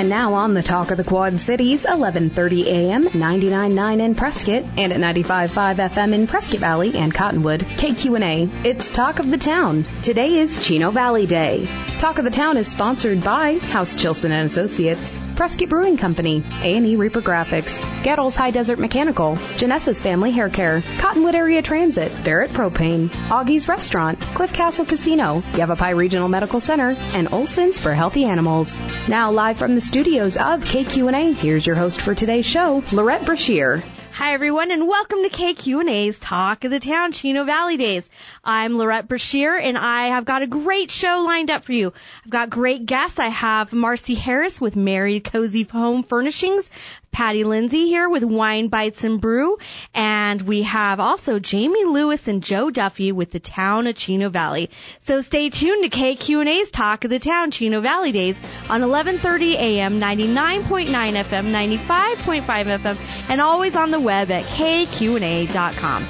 now on the Talk of the Quad Cities, 11:30 a.m., 99.9 in Prescott, and at 95.5 FM in Prescott Valley and Cottonwood. KQNA, it's Talk of the Town. Today is Chino Valley Day. Talk of the Town is sponsored by House Chilson and Associates, Prescott Brewing Company, A&E Reaper Graphics, Gaddles High Desert Mechanical, Janessa's Family Hair Care, Cottonwood Area Transit, Barrett Propane, Augie's Restaurant, Cliff Castle Casino, Yavapai Regional Medical Center, and Olson's for Healthy Animals. Now live from the studios of KQNA, here's your host for today's show, Lorette Brashear. Hi, everyone, and welcome to KQNA's Talk of the Town, Chino Valley Days. I'm Lorette Brashear, and I have got a great show lined up for you. I've got great guests. I have Marcy Harris with Married Cozy Home Furnishings, Patty Lindsay here with Wine Bites and Brew, and we have also Jamie Lewis and Joe Duffy with the Town of Chino Valley. So stay tuned to KQNA's Talk of the Town, Chino Valley Days on 11:30 a.m., 99.9 FM, 95.5 FM, and always on the web at kqna.com.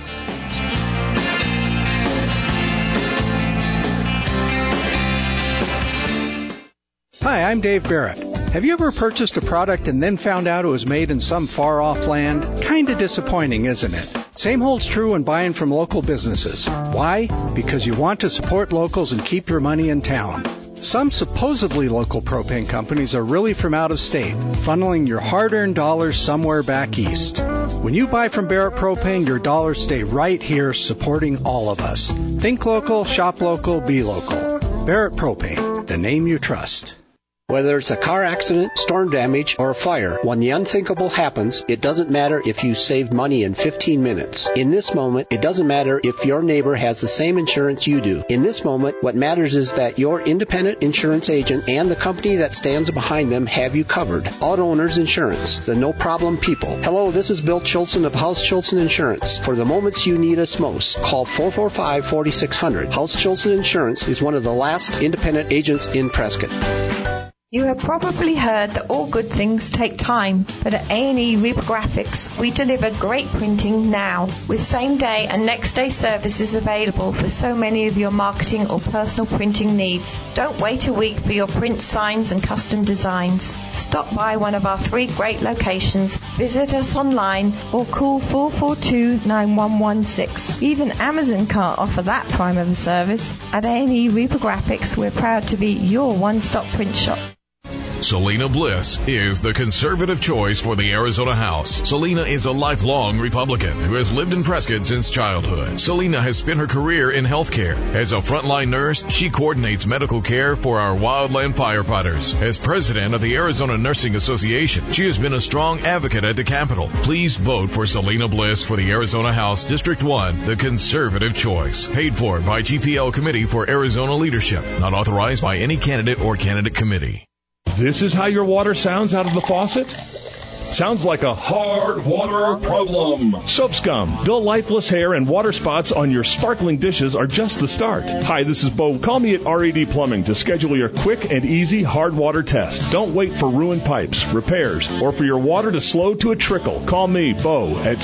Hi, I'm Dave Barrett. Have you ever purchased a product and then found out it was made in some far-off land? Kinda disappointing, isn't it? Same holds true when buying from local businesses. Why? Because you want to support locals and keep your money in town. Some supposedly local propane companies are really from out of state, funneling your hard-earned dollars somewhere back east. When you buy from Barrett Propane, your dollars stay right here supporting all of us. Think local, shop local, be local. Barrett Propane, the name you trust. Whether it's a car accident, storm damage, or a fire, when the unthinkable happens, it doesn't matter if you saved money in 15 minutes. In this moment, it doesn't matter if your neighbor has the same insurance you do. In this moment, what matters is that your independent insurance agent and the company that stands behind them have you covered. Auto Owners Insurance, the no-problem people. Hello, this is Bill Chilson of House Chilson Insurance. For the moments you need us most, call 445-4600. House Chilson Insurance is one of the last independent agents in Prescott. You have probably heard that all good things take time, but at A&E Reaper Graphics, we deliver great printing now, with same-day and next-day services available for so many of your marketing or personal printing needs. Don't wait a week for your print signs and custom designs. Stop by one of our 3 great locations, visit us online, or call 442-9116. Even Amazon can't offer that prime of a service. At A&E Reaper Graphics, we're proud to be your one-stop print shop. Selena Bliss is the conservative choice for the Arizona House. Selena is a lifelong Republican who has lived in Prescott since childhood. Selena has spent her career in healthcare. As a frontline nurse, she coordinates medical care for our wildland firefighters. As president of the Arizona Nursing Association, she has been a strong advocate at the Capitol. Please vote for Selena Bliss for the Arizona House, District 1, the conservative choice. Paid for by GPL Committee for Arizona Leadership. Not authorized by any candidate or candidate committee. This is how your water sounds out of the faucet? Sounds like a hard water problem. Soap scum, dull, lifeless hair, and water spots on your sparkling dishes are just the start. Hi, this is Bo. Call me at RED Plumbing to schedule your quick and easy hard water test. Don't wait for ruined pipes, repairs, or for your water to slow to a trickle. Call me, Bo, at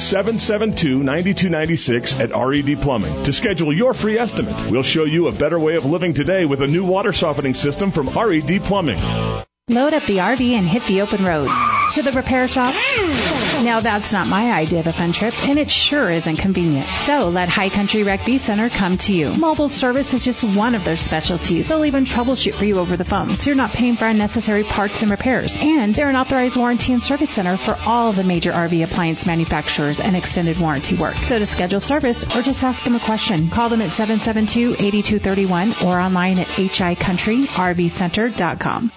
772-9296 at RED Plumbing to schedule your free estimate. We'll show you a better way of living today with a new water softening system from RED Plumbing. Load up the RV and hit the open road. To the repair shop? Now that's not my idea of a fun trip, and it sure isn't convenient. So let High Country Rec B Center come to you. Mobile service is just one of their specialties. They'll even troubleshoot for you over the phone, so you're not paying for unnecessary parts and repairs. And they're an authorized warranty and service center for all the major RV appliance manufacturers and extended warranty work. So to schedule service or just ask them a question, call them at 772-8231 or online at hicountryrvcenter.com.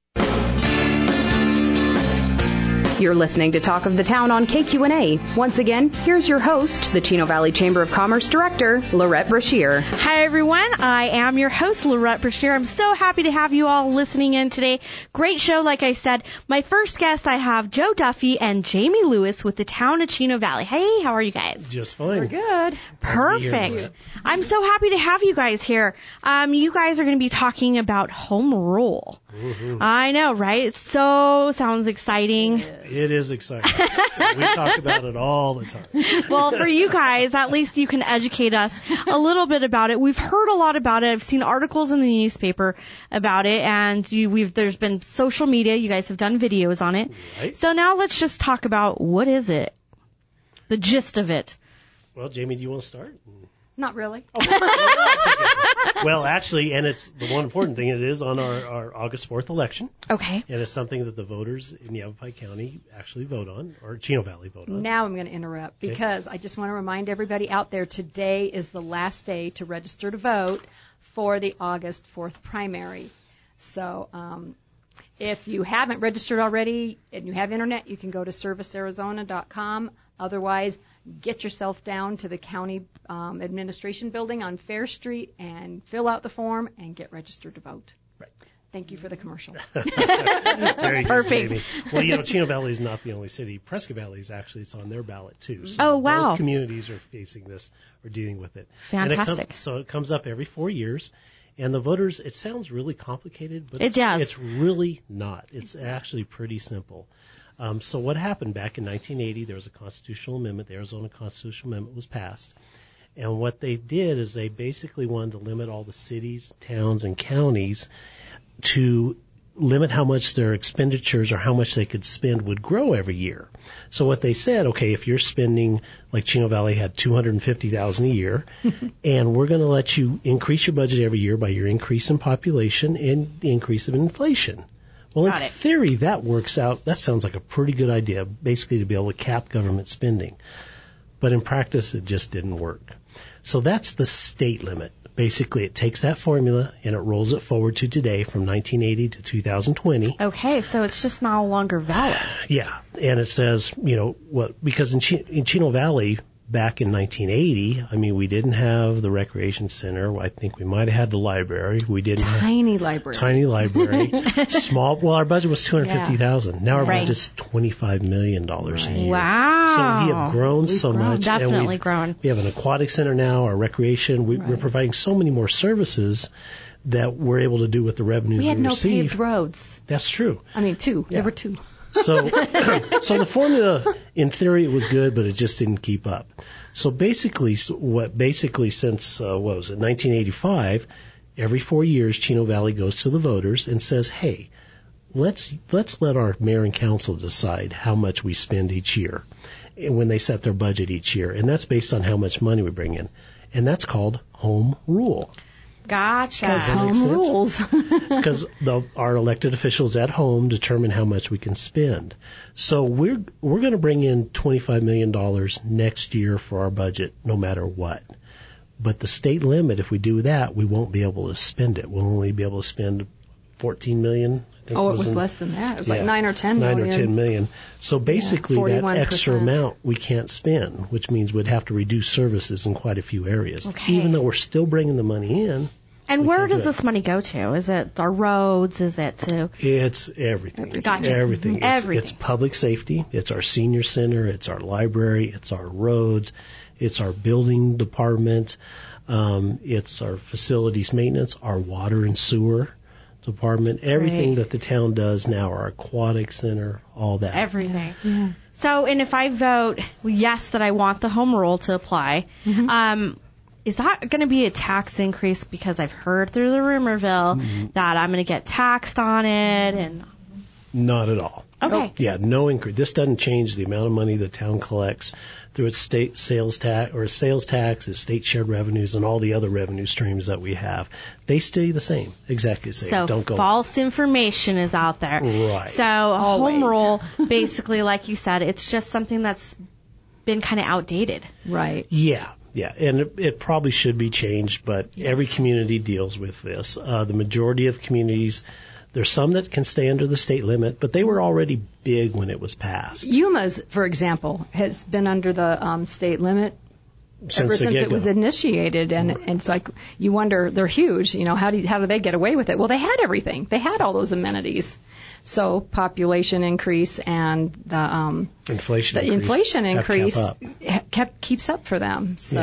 You're listening to Talk of the Town on KQNA. Once again, here's your host, the Chino Valley Chamber of Commerce Director, Lorette Brashear. Hi, everyone. I am your host, Lorette Brashear. I'm so happy to have you all listening in today. Great show, like I said. My first guest, I have Joe Duffy and Jamie Lewis with the Town of Chino Valley. Hey, how are you guys? Just fine. We're good. Perfect. I'm so happy to have you guys here. You guys are going to be talking about home rule. I know, right? It sounds exciting. It is exciting. We talk about it all the time. Well, for you guys, at least you can educate us a little bit about it. We've heard a lot about it. I've seen articles in the newspaper about it, and there's been social media. You guys have done videos on it. Right. So now let's just talk about what is it? The gist of it. Well, Jamie, do you want to start? Not really. Well, actually, and it's the one important thing, it is on our August 4th election. Okay. And it's something that the voters in Yavapai County actually vote on, or Chino Valley vote on. Now I'm going to interrupt because I just want to remind everybody out there, today is the last day to register to vote for the August 4th primary. So if you haven't registered already and you have internet, you can go to servicearizona.com. Otherwise, get yourself down to the county administration building on Fair Street and fill out the form and get registered to vote. Right. Thank you for the commercial. Very good, Perfect. Jamie. Well, Chino Valley is not the only city. Prescott Valley is actually, it's on their ballot too. So Oh, wow. Both communities are facing this or dealing with it. Fantastic. So it comes up every 4 years. And the voters, it sounds really complicated, but It does. It's really not. It's actually pretty simple. So what happened back in 1980, there was a constitutional amendment. The Arizona Constitutional Amendment was passed. And what they did is they basically wanted to limit all the cities, towns, and counties to limit how much their expenditures or how much they could spend would grow every year. So what they said, okay, if you're spending, like Chino Valley had $250,000 a year, and we're going to let you increase your budget every year by your increase in population and the increase of inflation. Well, in theory, that works out. That sounds like a pretty good idea, basically to be able to cap government spending. But in practice, it just didn't work. So that's the state limit. Basically, it takes that formula and it rolls it forward to today from 1980 to 2020. Okay, so it's just no longer valid. Yeah, and it says, because in Chino Valley, back in 1980, I mean, we didn't have the recreation center. I think we might have had the library. We didn't Tiny library. Tiny library. Small. Well, our budget was $250,000. Now our budget's $25 million a year. Wow. So we have grown so much. Definitely and grown. We have an aquatic center now, our recreation. We're providing so many more services that we're able to do with the revenues we had no receive. paved roads. That's true. I mean, two. Yeah. There were two. So the formula, in theory, it was good, but it just didn't keep up. So basically since, 1985, every 4 years, Chino Valley goes to the voters and says, hey, let's let our mayor and council decide how much we spend each year and when they set their budget each year. And that's based on how much money we bring in. And that's called home rule. Gotcha. Because home rules. Because our elected officials at home determine how much we can spend. So we're going to bring in $25 million next year for our budget, no matter what. But the state limit, if we do that, we won't be able to spend it. We'll only be able to spend $14 million. I think it was less than that. It was like 9 or 10 million. 9 or 10 million. So basically that 41%. extra amount we can't spend, which means we'd have to reduce services in quite a few areas. Okay. Even though we're still bringing the money in. And where does this money go to? Is it our roads? Is it to? It's everything. Gotcha. Everything. Everything. It's public safety. It's our senior center. It's our library. It's our roads. It's our building department. It's our facilities maintenance, our water and sewer department, everything that the town does now, our aquatic center, all that. Everything. Yeah. So, and if I vote yes that I want the home rule to apply, is that going to be a tax increase? Because I've heard through the rumorville that I'm going to get taxed on it, and not at all. Okay. Yeah, no increase. This doesn't change the amount of money the town collects through its state sales tax, or sales tax, its state shared revenues, and all the other revenue streams that we have. They stay the same, exactly the same. So don't go false information is out there. Right. So home rule, basically, like you said, it's just something that's been kind of outdated. Right. Yeah. Yeah, and it probably should be changed, but every community deals with this. The majority of communities, there's some that can stay under the state limit, but they were already big when it was passed. Yuma's, for example, has been under the state limit ever since it was initiated, and it's like you wonder, they're huge. You know, how do they get away with it? Well, they had everything. They had all those amenities. So population increase and the inflation increase keeps up for them. So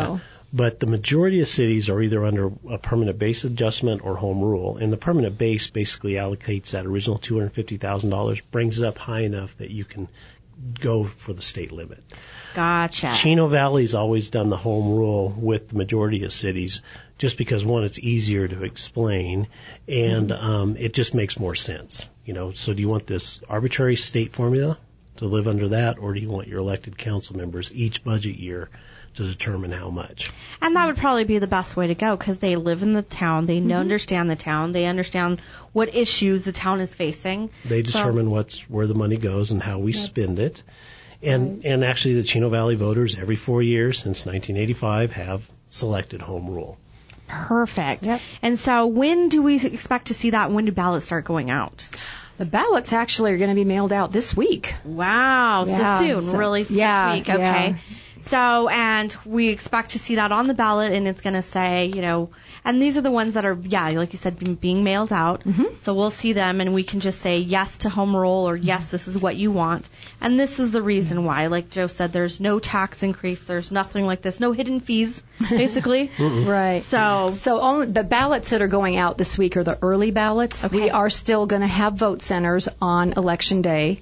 But the majority of cities are either under a permanent base adjustment or home rule. And the permanent base basically allocates that original $250,000, brings it up high enough that you can go for the state limit. Gotcha. Chino Valley's always done the home rule with the majority of cities just because, one, it's easier to explain, and it just makes more sense. So do you want this arbitrary state formula to live under that, or do you want your elected council members each budget year to determine how much? And that would probably be the best way to go because they live in the town. They understand the town. They understand what issues the town is facing. They determine where the money goes and how we spend it. And actually the Chino Valley voters every 4 years since 1985 have selected home rule. Perfect. Yep. And so when do we expect to see that? When do ballots start going out? The ballots actually are going to be mailed out this week. Wow. Yeah, so soon. Really this week. Okay. Yeah. So, and we expect to see that on the ballot, and it's going to say, and these are the ones that are, like you said, being mailed out. Mm-hmm. So we'll see them, and we can just say yes to home rule, or yes, this is what you want. And this is the reason why. Like Joe said, there's no tax increase. There's nothing like this. No hidden fees, basically. Right. So only the ballots that are going out this week are the early ballots. Okay. We are still going to have vote centers on Election Day.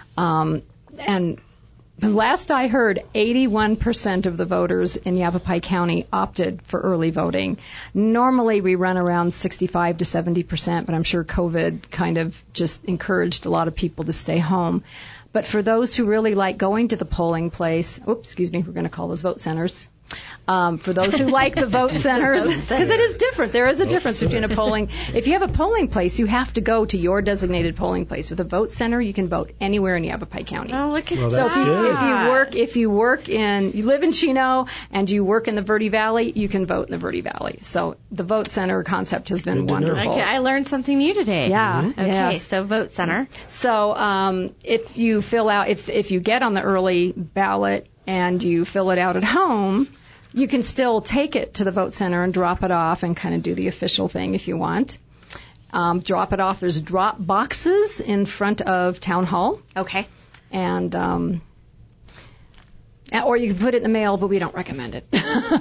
And last I heard, 81% of the voters in Yavapai County opted for early voting. Normally we run around 65 to 70%, but I'm sure COVID kind of just encouraged a lot of people to stay home. But for those who really like going to the polling place, we're going to call those vote centers. For those who like the vote centers, because it is different. There is a difference between a polling. If you have a polling place, you have to go to your designated polling place. With a vote center, you can vote anywhere in Yavapai County. Oh, look at that. So if you live in Chino and you work in the Verde Valley, you can vote in the Verde Valley. So the vote center concept has been wonderful. Okay, I learned something new today. Yeah. Okay, yes. So vote center. So if you fill out, if you get on the early ballot and you fill it out at home, you can still take it to the vote center and drop it off and kind of do the official thing if you want. Drop it off. There's drop boxes in front of Town Hall. Okay. And or you can put it in the mail, but we don't recommend it.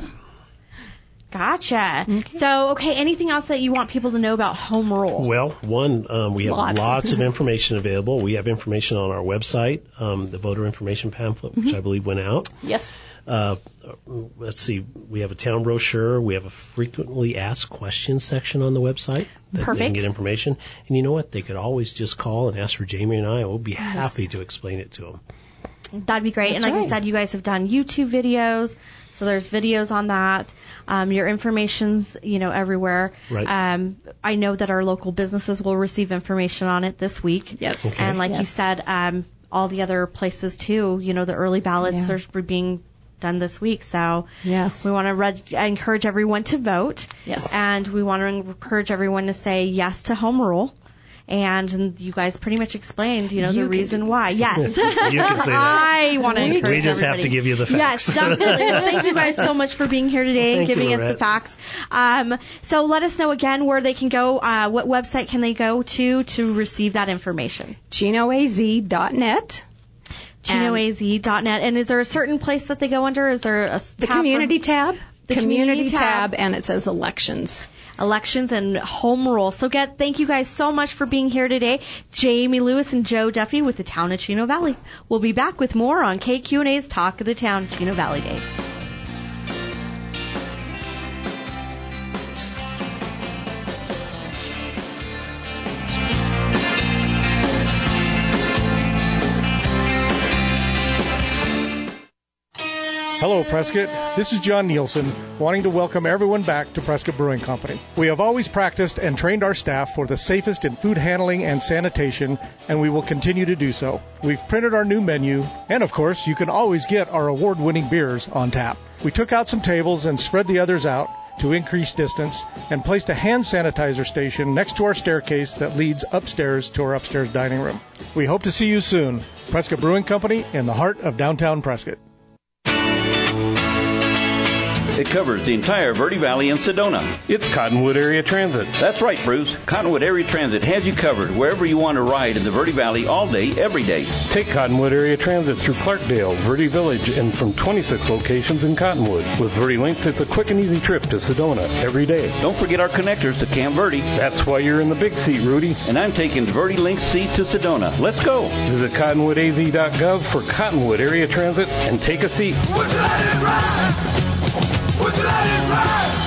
Gotcha. Okay. So, anything else that you want people to know about home rule? Well, one, we have lots of information available. We have information on our website, the voter information pamphlet, which I believe went out. Yes. Let's see, we have a town brochure. We have a frequently asked questions section on the website that they can get information. And you know what? They could always just call and ask for Jamie and I. We'll be happy to explain it to them. That'd be great. That's and like you said, you guys have done YouTube videos, so there's videos on that. Your information's, everywhere. Right. I know that our local businesses will receive information on it this week. Yes. Okay. And like you said, all the other places too, the early ballots are being done this week. So yes, we want to encourage everyone to vote. Yes. And we want to encourage everyone to say yes to home rule. And you guys pretty much explained, the reason why. Yes. You can say that. I want to encourage We just everybody. have to give you the facts. Yes, definitely. Well, thank you guys so much for being here today and giving us the facts. So let us know again where they can go. What website can they go to receive that information? ChinoAZ.net. ChinoAZ.net. And is there a certain place that they go under? Is there a the community tab? The community tab, and it says elections. Elections and home rule. So thank you guys so much for being here today. Jamie Lewis and Joe Duffy with the Town of Chino Valley. We'll be back with more on KQ&A's Talk of the Town, Chino Valley Days. Hello, Prescott. This is John Nielsen, wanting to welcome everyone back to Prescott Brewing Company. We have always practiced and trained our staff for the safest in food handling and sanitation, and we will continue to do so. We've printed our new menu, and of course, you can always get our award-winning beers on tap. We took out some tables and spread the others out to increase distance and placed a hand sanitizer station next to our staircase that leads upstairs to our upstairs dining room. We hope to see you soon. Prescott Brewing Company in the heart of downtown Prescott. It covers the entire Verde Valley and Sedona. It's Cottonwood Area Transit. That's right, Bruce. Cottonwood Area Transit has you covered wherever you want to ride in the Verde Valley all day, every day. Take Cottonwood Area Transit through Clarkdale, Verde Village, and from 26 locations in Cottonwood. With Verde Links, it's a quick and easy trip to Sedona every day. Don't forget our connectors to Camp Verde. That's why you're in the big seat, Rudy. And I'm taking the Verde Links seat to Sedona. Let's go. Visit cottonwoodaz.gov for Cottonwood Area Transit and take a seat. Would you let it ride? Would you let it ride?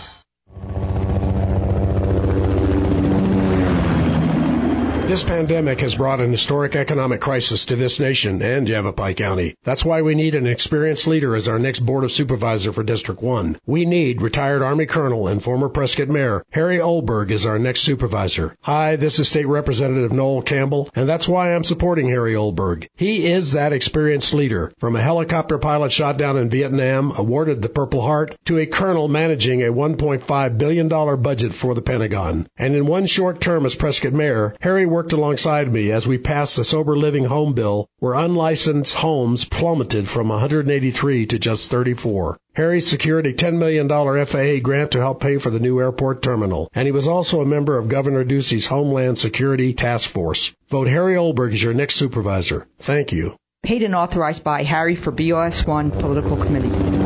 This pandemic has brought an historic economic crisis to this nation and Yavapai County. That's why we need an experienced leader as our next Board of Supervisor for District 1. We need retired Army Colonel and former Prescott Mayor Harry Ohlberg as our next supervisor. Hi, this is State Representative Noel Campbell, and that's why I'm supporting Harry Ohlberg. He is that experienced leader, from a helicopter pilot shot down in Vietnam, awarded the Purple Heart, to a colonel managing a $1.5 billion budget for the Pentagon. And in one short term as Prescott Mayor, Harry worked alongside me as we passed the Sober Living Home Bill, where unlicensed homes plummeted from 183 to just 34. Harry secured a $10 million FAA grant to help pay for the new airport terminal, and he was also a member of Governor Ducey's Homeland Security Task Force. Vote Harry Ohlberg as your next supervisor. Thank you. Paid and authorized by Harry for BOS1 Political Committee.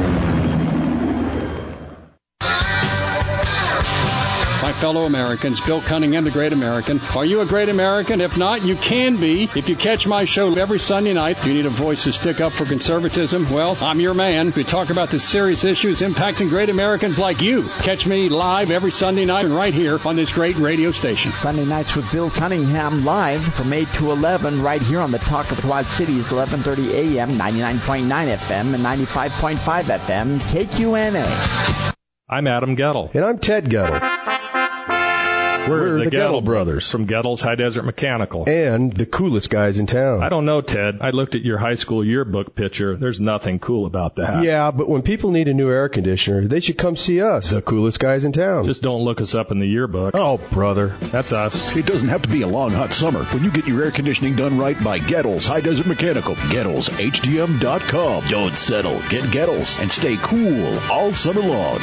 My fellow Americans, Bill Cunningham, the Great American. Are you a great American? If not, you can be. If you catch my show every Sunday night, you need a voice to stick up for conservatism. Well, I'm your man. We talk about the serious issues impacting great Americans like you. Catch me live every Sunday night and right here on this great radio station. Sunday nights with Bill Cunningham live from 8 to 11 right here on the Talk of the Quad Cities, 1130 AM, 99.9 FM, and 95.5 FM, KQNA. I'm Adam Gettle. And I'm Ted Gettle. We're the Gettle Brothers. From Gettle's High Desert Mechanical. And the coolest guys in town. I don't know, Ted. I looked at your high school yearbook picture. There's nothing cool about that. Yeah, but when people need a new air conditioner, they should come see us, the coolest guys in town. Just don't look us up in the yearbook. Oh, brother. That's us. It doesn't have to be a long, hot summer when you get your air conditioning done right by Gettle's High Desert Mechanical. GettlesHDM.com. Don't settle. Get Gettles and stay cool all summer long.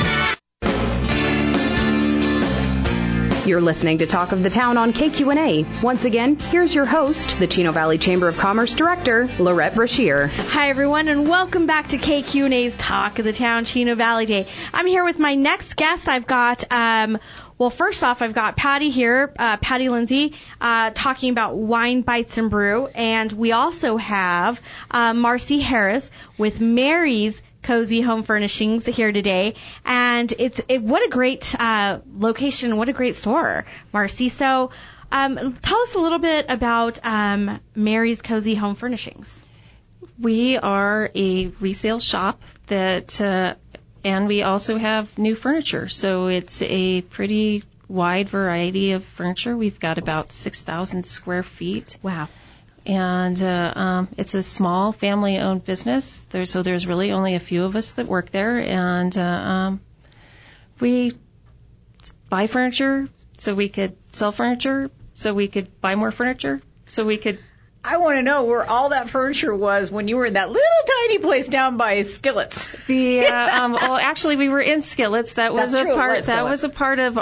You're listening to Talk of the Town on KQNA. Once again, here's your host, the Chino Valley Chamber of Commerce Director, Lorette Brashear. Hi, everyone, and welcome back to KQNA's Talk of the Town Chino Valley Day. I'm here with my next guest. I've got, first off, I've got Patty here, Patty Lindsay, talking about Wine Bites and Brew. And we also have Marcy Harris with Mary's Cozy Home Furnishings here today, and what a great location, what a great store, Marcy. So, tell us a little bit about Mary's Cozy Home Furnishings. We are a resale shop that, and we also have new furniture. So it's a pretty wide variety of furniture. We've got about 6,000 square feet. Wow. And it's a small family-owned business. There's really only a few of us that work there, and we buy furniture so we could sell furniture, so we could buy more furniture, so we could. I want to know where all that furniture was when you were in that little tiny place down by Skillets. Well, actually, we were in Skillets. That was a part of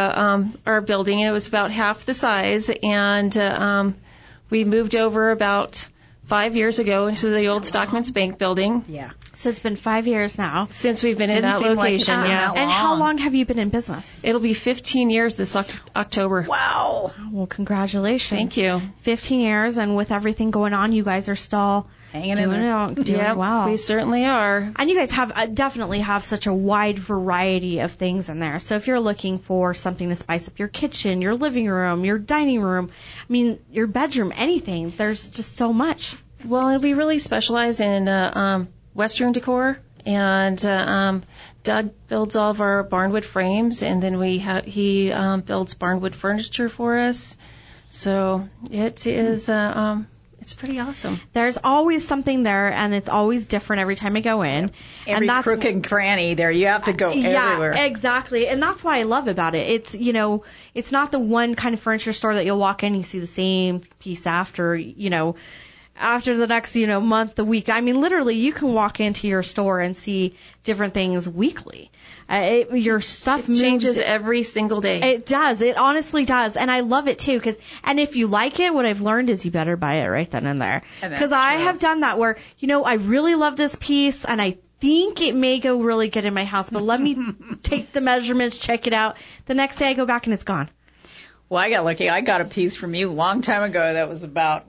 our building, and it was about half the size, and we moved over about 5 years ago into the old Stockman's Bank building. Yeah. So it's been 5 years now since we've been in that location. Yeah. And how long have you been in business? It'll be 15 years this October. Wow. Well, congratulations. Thank you. 15 years, and with everything going on, you guys are still doing well. We certainly are. And you guys have definitely have such a wide variety of things in there. So if you're looking for something to spice up your kitchen, your living room, your dining room, I mean, your bedroom, anything, there's just so much. Well, we really specialize in Western decor, and Doug builds all of our barnwood frames, and then he builds barnwood furniture for us. So it is it's pretty awesome. There's always something there, and it's always different every time I go in. Every crook and cranny there, you have to go everywhere. Yeah, exactly. And that's what I love about it. It's, it's not the one kind of furniture store that you'll walk in, you see the same piece after, after the next, month, the week. I mean, literally, you can walk into your store and see different things weekly. Your stuff changes every single day. It does. It honestly does. And I love it too. And if you like it, what I've learned is you better buy it right then and there. Because I have done that where, I really love this piece and I think it may go really good in my house, but let me take the measurements, check it out. The next day I go back and it's gone. Well, I got lucky. I got a piece from you a long time ago that was about,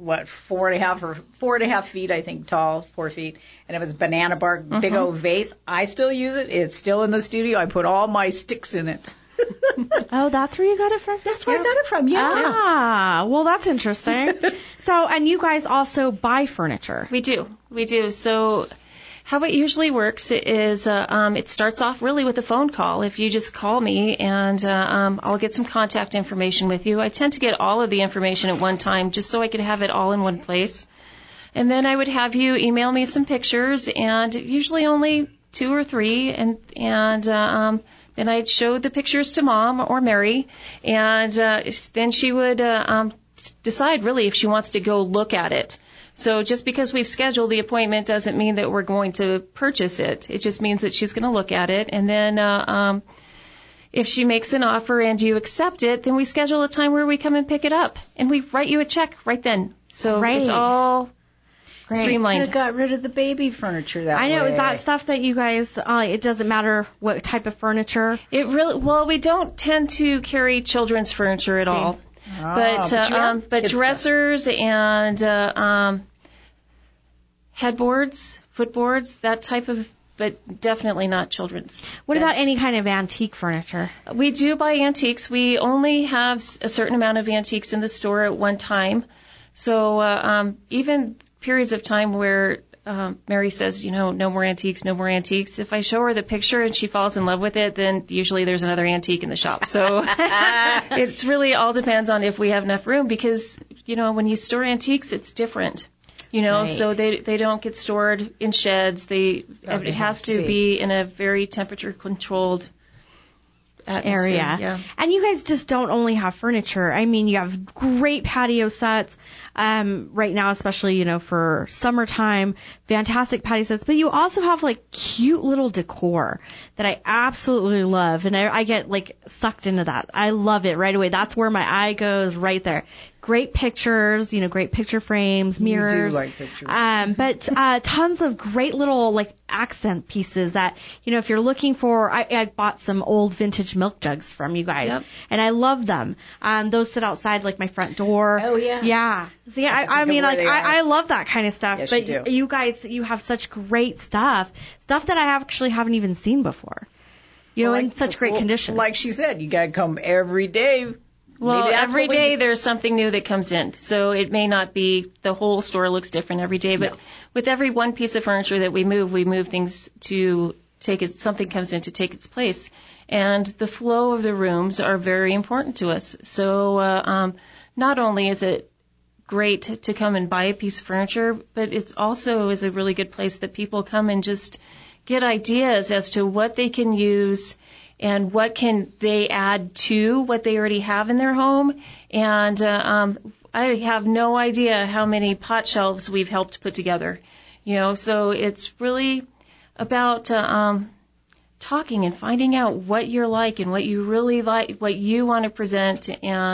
4.5 feet, I think, tall, 4 feet. And it was banana bark, big old vase. I still use it. It's still in the studio. I put all my sticks in it. Oh, that's where you got it from? That's where I got it from, yeah. Ah, well, that's interesting. So, and you guys also buy furniture. We do. So how it usually works is it starts off really with a phone call. If you just call me and I'll get some contact information with you. I tend to get all of the information at one time just so I could have it all in one place. And then I would have you email me some pictures, and usually only 2 or 3, and then I'd show the pictures to Mom or Mary, and then she would decide really if she wants to go look at it. So just because we've scheduled the appointment doesn't mean that we're going to purchase it. It just means that she's going to look at it. And then if she makes an offer and you accept it, then we schedule a time where we come and pick it up. And we write you a check right then. So It's all streamlined. You could have got rid of the baby furniture that way. I know. Is that stuff that you guys, it doesn't matter what type of furniture? We don't tend to carry children's furniture at all. But dressers and headboards, footboards, that type of, but definitely not children's. What about any kind of antique furniture? We do buy antiques. We only have a certain amount of antiques in the store at one time. So even periods of time where Mary says, no more antiques, no more antiques. If I show her the picture and she falls in love with it, then usually there's another antique in the shop. So it really all depends on if we have enough room because, when you store antiques, it's different. Right. So they don't get stored in sheds. It has to be in a very temperature controlled area. Yeah. And you guys just don't only have furniture. I mean, you have great patio sets. Right now, especially, for summertime, fantastic patio sets, but you also have cute little decor that I absolutely love. And I get sucked into that. I love it right away. That's where my eye goes right there. Great pictures, great picture frames, mirrors. You do like pictures. But tons of great little accent pieces that, if you're looking for, I bought some old vintage milk jugs from you guys. Yep. And I love them. Those sit outside my front door. Oh yeah. Yeah. So yeah, I love that kind of stuff. Yes, but you do. You guys, you have such great stuff that I actually haven't even seen before. In such great condition. Like she said, you gotta come every day. Well, every day there's something new that comes in. So it may not be the whole store looks different every day, but with every one piece of furniture that we move things to take it, something comes in to take its place. And the flow of the rooms are very important to us. So not only is it great to come and buy a piece of furniture, but it's also is a really good place that people come and just get ideas as to what they can use and what can they add to what they already have in their home. And I have no idea how many pot shelves we've helped put together. So it's really about talking and finding out what you're like and what you really like, what you want to present,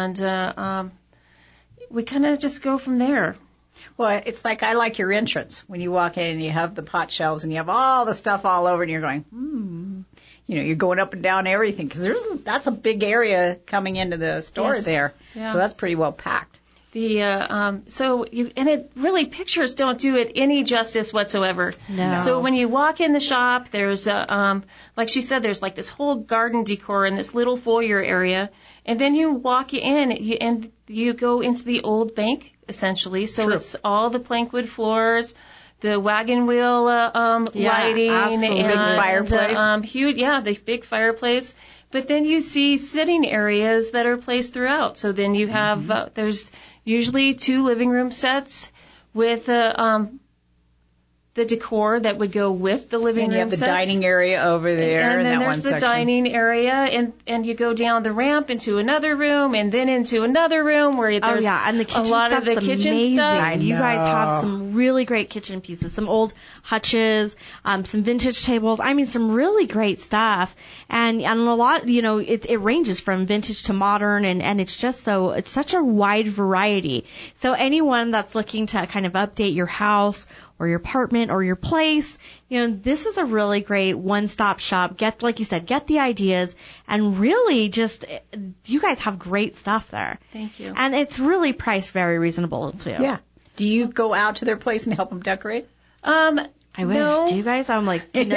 and we kind of just go from there. Well, it's I like your entrance when you walk in and you have the pot shelves and you have all the stuff all over and you're going, you're going up and down everything because that's a big area coming into the store there. Yeah. So that's pretty well packed. And it really, pictures don't do it any justice whatsoever. No. So when you walk in the shop, there's like she said, there's this whole garden decor in this little foyer area, and then you walk in and you go into the old bank essentially. So True. It's all the plankwood floors, the wagon wheel lighting, absolutely. and big fireplace. Huge, the big fireplace. But then you see sitting areas that are placed throughout. So then you have there's usually 2 living room sets with the the decor that would go with the living and room you have the sets. dining area over there. And then that there's one the section. dining area, and you go down the ramp into another room, and then into another room where there's and the kitchen a lot of the stuff's kitchen amazing. stuff. You guys have some really great kitchen pieces, some old hutches, some vintage tables. I mean, some really great stuff. And a lot, it ranges from vintage to modern, and it's such a wide variety. So anyone that's looking to kind of update your house or your apartment or your place, this is a really great one-stop shop. Like you said, get the ideas, and really just, you guys have great stuff there. Thank you. And it's really priced very reasonable too. Yeah. Do you go out to their place and help them decorate? I wish. No. Do you guys? I'm like, we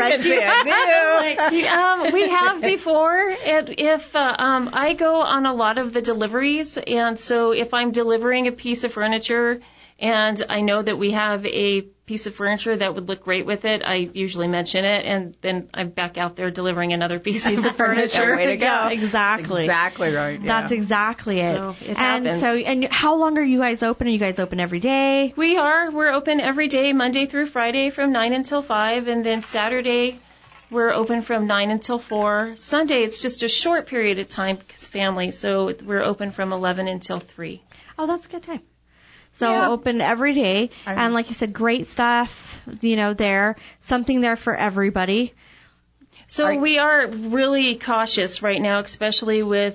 have before. If I go on a lot of the deliveries, and so if I'm delivering a piece of furniture and I know that we have a piece of furniture that would look great with it, I usually mention it, and then I'm back out there delivering another piece of furniture. Way to go. Yeah, exactly. That's exactly right. Yeah. That's exactly it. So it happens. And how long are you guys open? Are you guys open every day? We're open every day, Monday through Friday from 9 until 5, and then Saturday we're open from 9 until 4. Sunday it's just a short period of time because family, so we're open from 11 until 3. Oh, that's a good time. So open every day, and like you said, great stuff, there, something there for everybody. So we are really cautious right now, especially with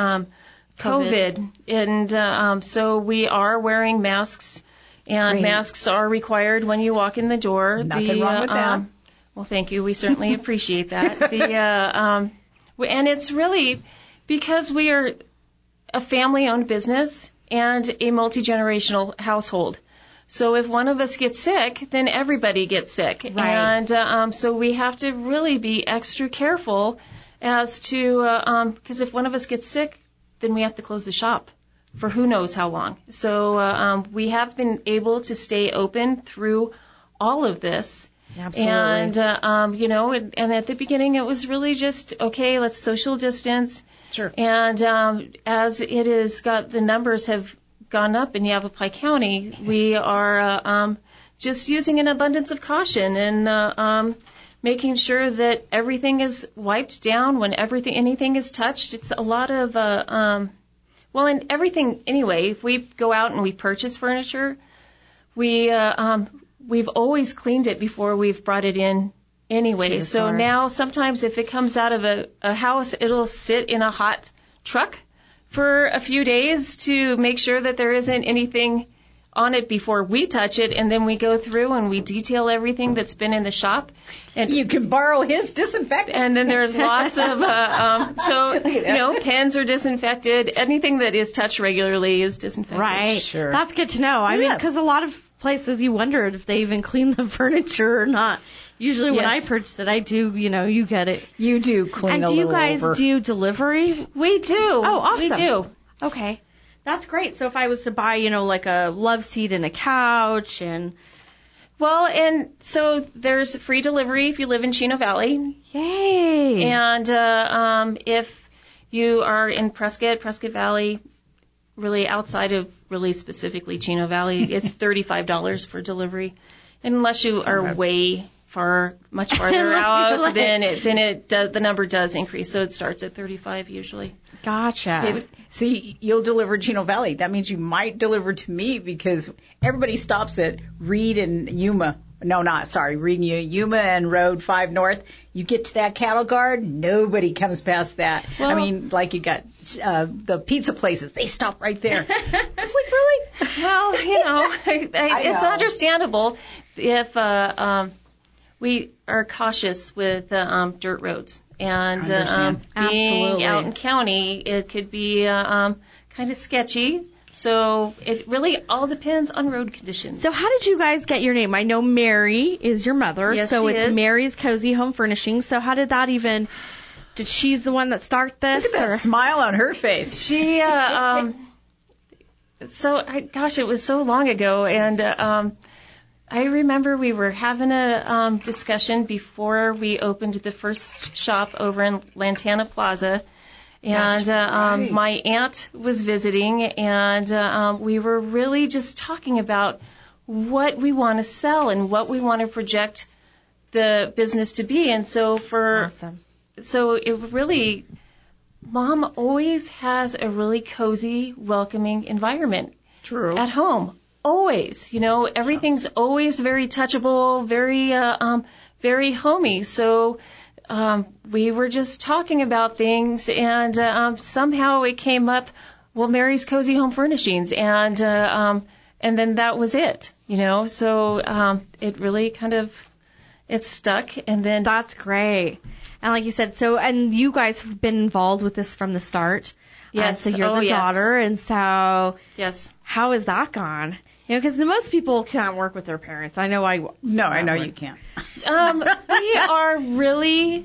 COVID. And so we are wearing masks, and masks are required when you walk in the door. Nothing wrong with that. Well, thank you. We certainly appreciate that. And it's really because we are a family-owned business and a multi-generational household. So if one of us gets sick, then everybody gets sick. Right. And so we have to really be extra careful as to, because if one of us gets sick, then we have to close the shop for who knows how long. So we have been able to stay open through all of this. Absolutely. And, and at the beginning it was really just, okay, let's social distance. Sure. And as it is the numbers have gone up in Yavapai County, we are just using an abundance of caution and making sure that everything is wiped down when anything is touched. It's a lot of, and everything anyway. If we go out and we purchase furniture, we've always cleaned it before we've brought it in anyway. So now sometimes if it comes out of a house, it'll sit in a hot truck for a few days to make sure that there isn't anything on it before we touch it, and then we go through and we detail everything that's been in the shop. And you can borrow his disinfectant. And then there's lots of, pens are disinfected. Anything that is touched regularly is disinfected. Right. Sure. That's good to know. I mean, because a lot of places you wondered if they even clean the furniture or not. Usually when I purchase it, I do, you get it. You do clean a little. And do you guys do delivery? We do. Oh, awesome. We do. Okay. That's great. So if I was to buy, like a love seat and a couch and... Well, and so there's free delivery if you live in Chino Valley. Yay! And if you are in Prescott Valley, really outside of really specifically Chino Valley, it's $35 for delivery. And unless you are much farther out, then the number does increase. So it starts at $35 usually. Gotcha. See, you'll deliver Chino Valley. That means you might deliver to me because everybody stops at Reed and Yuma. Reed and Yuma and Road 5 North. You get to that cattle guard, nobody comes past that. Well, I mean, like you got the pizza places, they stop right there. It's like, really? Well, it's understandable if we are cautious with dirt roads. And being out in county, it could be kind of sketchy. So it really all depends on road conditions. So how did you guys get your name? I know Mary is your mother. Yes, so she it's is. Mary's Cozy Home Furnishings. So how did that even... Did she's the one that start this? Look at that smile on her face. She, it was so long ago. And I remember we were having a discussion before we opened the first shop over in Lantana Plaza. And my aunt was visiting, and we were really just talking about what we want to sell and what we want to project the business to be. And so so it really, Mom always has a really cozy, welcoming environment. True. At home. Always. Everything's always very touchable, very homey. So, we were just talking about things, and somehow it came up, well, Mary's Cozy Home Furnishings, and then that was it, So it really kind of, it stuck, and then... That's great. And like you said, and you guys have been involved with this from the start. Yes. So you're the daughter, and so... Yes. How has that gone? Because most people can't work with their parents. I know I know you can't. We are really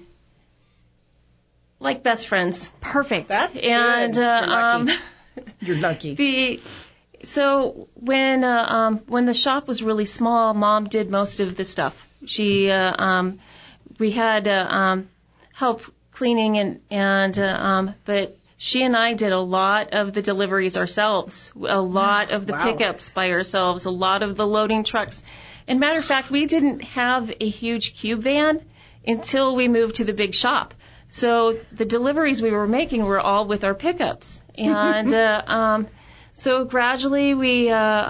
like best friends. Perfect. That's and good. You're lucky. So when the shop was really small, Mom did most of the stuff. She we had help cleaning but she and I did a lot of the deliveries ourselves, a lot of the pickups by ourselves, a lot of the loading trucks. And matter of fact, we didn't have a huge cube van until we moved to the big shop. So the deliveries we were making were all with our pickups. And so gradually we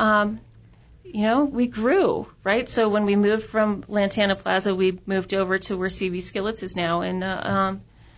grew, right? So when we moved from Lantana Plaza, we moved over to where CV Skillets is now. And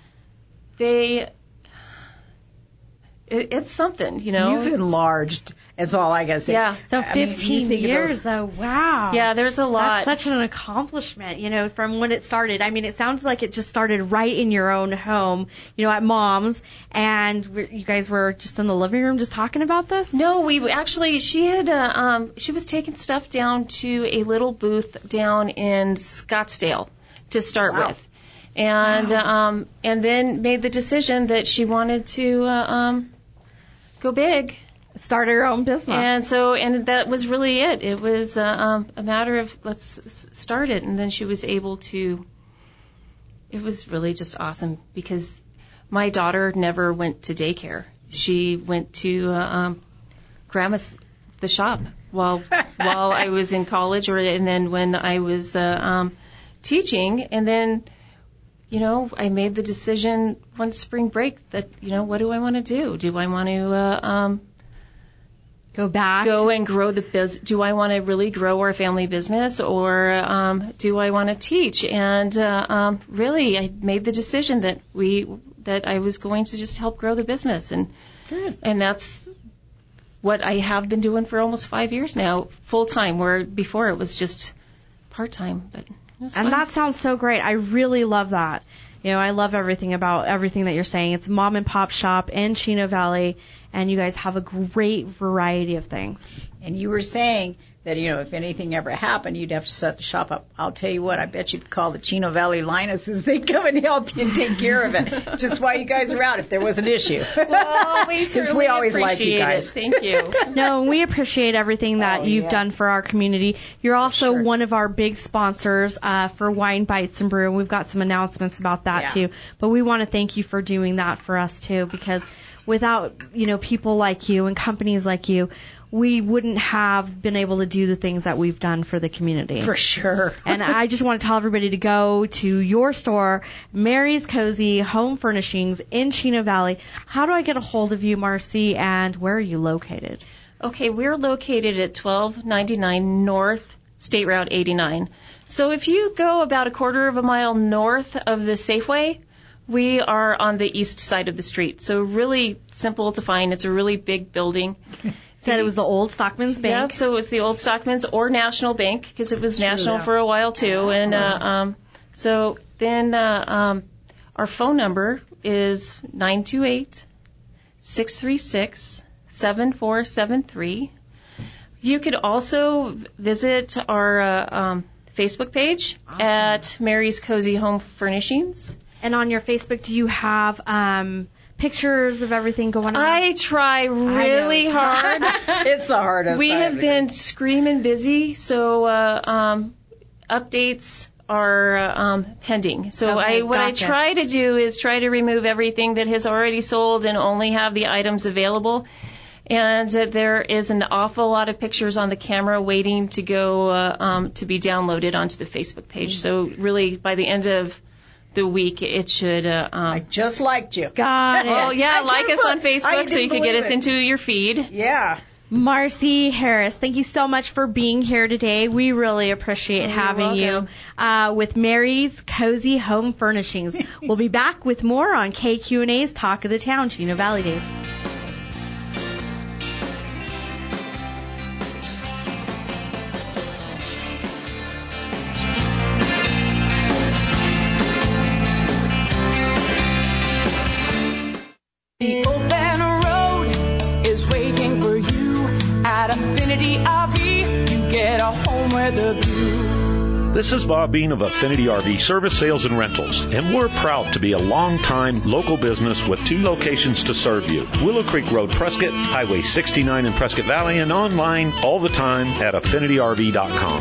it's something, You've enlarged. It's all I gotta say. Yeah. So 15 years, though. Wow. Yeah, there's a lot. That's such an accomplishment, from when it started. I mean, it sounds like it just started right in your own home, at Mom's, and you guys were just in the living room just talking about this? No, she was taking stuff down to a little booth down in Scottsdale to start with. And and then made the decision that she wanted to go big, start her own business. And that was really it. It was a matter of let's start it, and then she was able to. It was really just awesome because my daughter never went to daycare. She went to Grandma's the shop while I was in college, and then when I was teaching, and then. I made the decision one spring break that, what do I want to do? Do I want to go and grow the business? Do I want to really grow our family business, or do I want to teach? And really, I made the decision that I was going to just help grow the business, and that's what I have been doing for almost 5 years now, full time. Where before it was just part time, but. And that sounds so great. I really love that. I love everything that you're saying. It's a mom and pop shop in Chino Valley, and you guys have a great variety of things. And you were saying that, if anything ever happened, you'd have to set the shop up. I'll tell you what, I bet you could call the Chino Valley Linuses. They'd come and help you and take care of it. Just while you guys are out, if there was an issue. Well, we always like you guys. Thank you. No, we appreciate everything that you've done for our community. You're also one of our big sponsors for Wine Bites and Brew, and we've got some announcements about that too. But we want to thank you for doing that for us too, because without, people like you and companies like you, we wouldn't have been able to do the things that we've done for the community. For sure. And I just want to tell everybody to go to your store, Mary's Cozy Home Furnishings in Chino Valley. How do I get a hold of you, Marcy, and where are you located? Okay, we're located at 1299 North State Route 89. So if you go about a quarter of a mile north of the Safeway, we are on the east side of the street. So really simple to find. It's a really big building. Said it was the old Stockman's Bank. Yeah, so it was the old Stockman's or National Bank, because it was National for a while too. And so then our phone number is 928-636-7473. You could also visit our Facebook page at Mary's Cozy Home Furnishings. And on your Facebook, do you have pictures of everything going on? I try really hard. It's the hardest. We have been screaming busy, so updates are pending. So what I try to do is try to remove everything that has already sold and only have the items available. And there is an awful lot of pictures on the camera waiting to go to be downloaded onto the Facebook page. So really, by the end of the week, it should... I just liked you. Got it. Oh, yeah, like us on Facebook so you can get us into your feed. Yeah. Marcy Harris, thank you so much for being here today. We really appreciate having you with Mary's Cozy Home Furnishings. We'll be back with more on KQNA's Talk of the Town, Chino Valley Days. The open road is waiting for you at Affinity RV. You get a home with a view. This is Bob Bean of Affinity RV Service, Sales, and Rentals, and we're proud to be a long-time local business with 2 locations to serve you. Willow Creek Road, Prescott, Highway 69 in Prescott Valley, and online all the time at AffinityRV.com.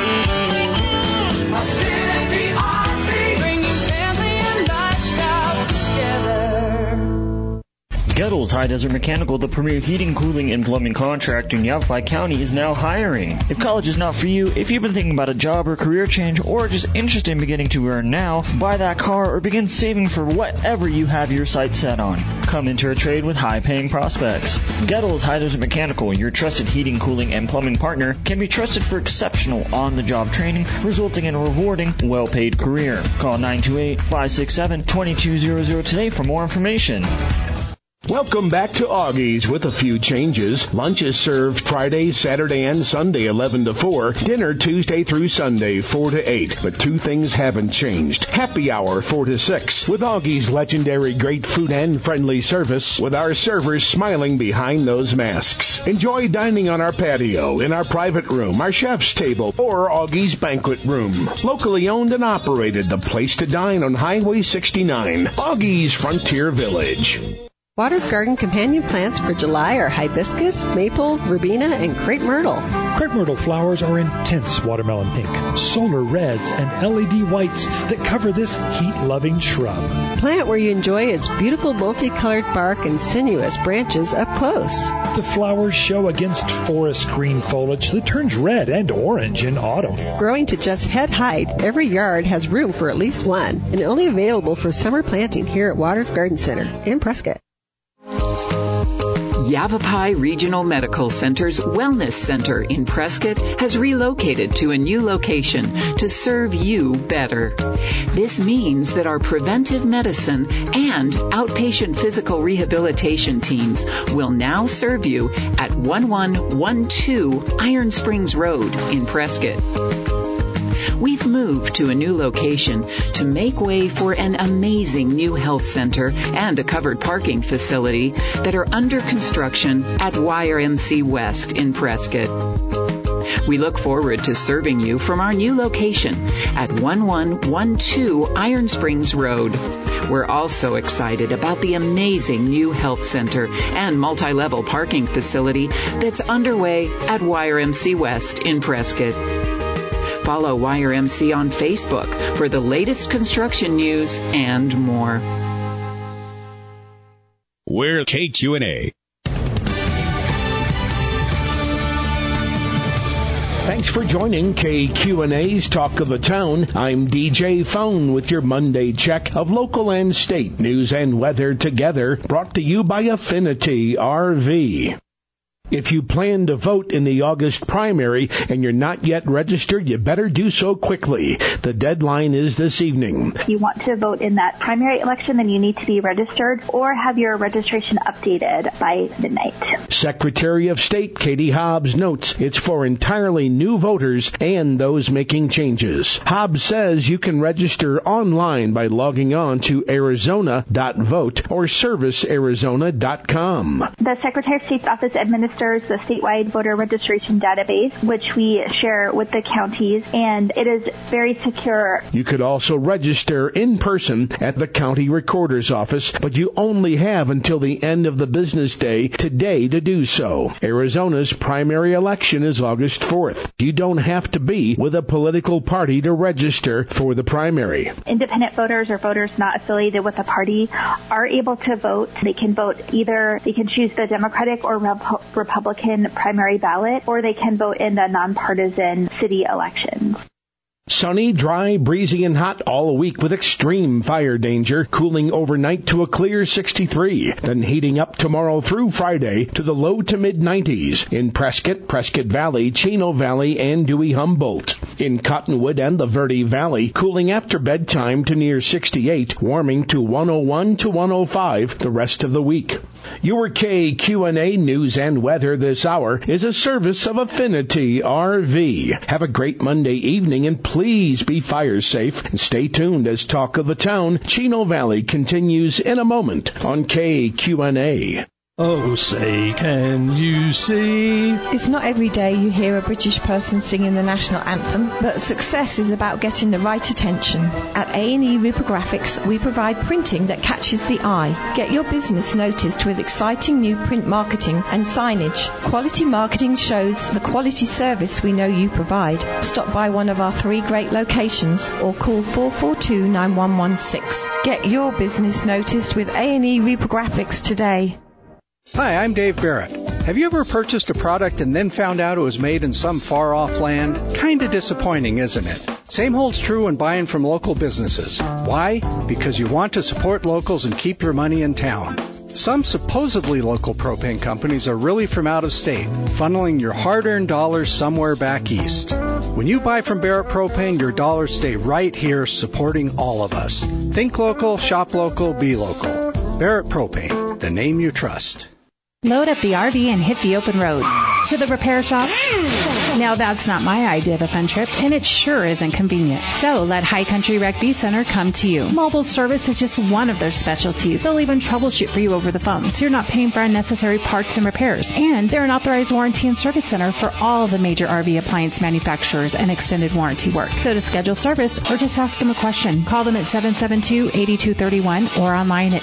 Affinity RV, bringing family and lifestyle together. Gettles High Desert Mechanical, the premier heating, cooling, and plumbing contractor in Yavapai County, is now hiring. If college is not for you, if you've been thinking about a job or career change, or just interested in beginning to earn now, buy that car, or begin saving for whatever you have your sights set on, come into a trade with high-paying prospects. Gettles High Desert Mechanical, your trusted heating, cooling, and plumbing partner, can be trusted for exceptional on-the-job training, resulting in a rewarding, well-paid career. Call 928-567-2200 today for more information. Welcome back to Augie's with a few changes. Lunch is served Friday, Saturday, and Sunday 11 to 4. Dinner Tuesday through Sunday 4 to 8. But 2 things haven't changed. Happy hour 4 to 6 with Augie's legendary great food and friendly service with our servers smiling behind those masks. Enjoy dining on our patio, in our private room, our chef's table, or Augie's banquet room. Locally owned and operated, the place to dine on Highway 69. Augie's Frontier Village. Waters Garden companion plants for July are hibiscus, maple, verbena, and crepe myrtle. Crepe myrtle flowers are intense watermelon pink, solar reds, and LED whites that cover this heat-loving shrub. Plant where you enjoy its beautiful multicolored bark and sinuous branches up close. The flowers show against forest green foliage that turns red and orange in autumn. Growing to just head height, every yard has room for at least one, and only available for summer planting here at Waters Garden Center in Prescott. Yavapai Regional Medical Center's Wellness Center in Prescott has relocated to a new location to serve you better. This means that our preventive medicine and outpatient physical rehabilitation teams will now serve you at 1112 Iron Springs Road in Prescott. We've moved to a new location to make way for an amazing new health center and a covered parking facility that are under construction at YRMC West in Prescott. We look forward to serving you from our new location at 1112 Iron Springs Road. We're also excited about the amazing new health center and multi-level parking facility that's underway at YRMC West in Prescott. Follow YRMC on Facebook for the latest construction news and more. We're KQNA. Thanks for joining KQNA's Talk of the Town. I'm DJ Phone with your Monday check of local and state news and weather together, brought to you by Affinity RV. If you plan to vote in the August primary and you're not yet registered, you better do so quickly. The deadline is this evening. If you want to vote in that primary election, then you need to be registered or have your registration updated by midnight. Secretary of State Katie Hobbs notes it's for entirely new voters and those making changes. Hobbs says you can register online by logging on to arizona.vote or servicearizona.com. The Secretary of State's office administers registers the statewide voter registration database, which we share with the counties, and it is very secure. You could also register in person at the county recorder's office, but you only have until the end of the business day today to do so. Arizona's primary election is August 4th. You don't have to be with a political party to register for the primary. Independent voters or voters not affiliated with a party are able to vote. They can vote either, they can choose the Democratic or Republican primary ballot, or they can vote in the nonpartisan city elections. Sunny, dry, breezy, and hot all week with extreme fire danger, cooling overnight to a clear 63, then heating up tomorrow through Friday to the low to mid-90s in Prescott, Prescott Valley, Chino Valley, and Dewey-Humboldt. In Cottonwood and the Verde Valley, cooling after bedtime to near 68, warming to 101 to 105 the rest of the week. Your KQNA news and weather this hour is a service of Affinity RV. Have a great Monday evening, and please be fire safe and stay tuned as Talk of the Town, Chino Valley, continues in a moment on KQNA. Oh, say, can you see? It's not every day you hear a British person singing the national anthem, but success is about getting the right attention. At A&E Reprographics, we provide printing that catches the eye. Get your business noticed with exciting new print marketing and signage. Quality marketing shows the quality service we know you provide. Stop by one of our 3 great locations or call 442-9116. Get your business noticed with A&E Reprographics today. Hi, I'm Dave Barrett. Have you ever purchased a product and then found out it was made in some far-off land? Kinda disappointing, isn't it? Same holds true when buying from local businesses. Why? Because you want to support locals and keep your money in town. Some supposedly local propane companies are really from out of state, funneling your hard-earned dollars somewhere back east. When you buy from Barrett Propane, your dollars stay right here supporting all of us. Think local, shop local, be local. Barrett Propane, the name you trust. Load up the RV and hit the open road. To the repair shop? Now that's not my idea of a fun trip, and it sure isn't convenient. So let High Country Rec-B Center come to you. Mobile service is just one of their specialties. They'll even troubleshoot for you over the phone, so you're not paying for unnecessary parts and repairs. And they're an authorized warranty and service center for all the major RV appliance manufacturers and extended warranty work. So to schedule service or just ask them a question, call them at 772-8231 or online at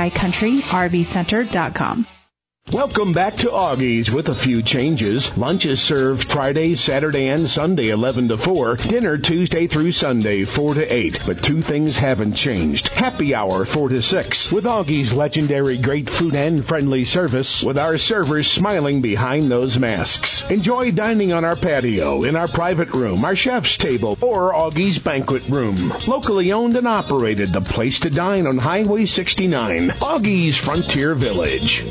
hicountryrvcenter.com. Welcome back to Augie's with a few changes. Lunch is served Friday, Saturday, and Sunday 11 to 4. Dinner Tuesday through Sunday 4 to 8. But 2 things haven't changed. Happy hour 4 to 6. With Augie's legendary great food and friendly service, with our servers smiling behind those masks. Enjoy dining on our patio, in our private room, our chef's table, or Augie's banquet room. Locally owned and operated, the place to dine on Highway 69. Augie's Frontier Village.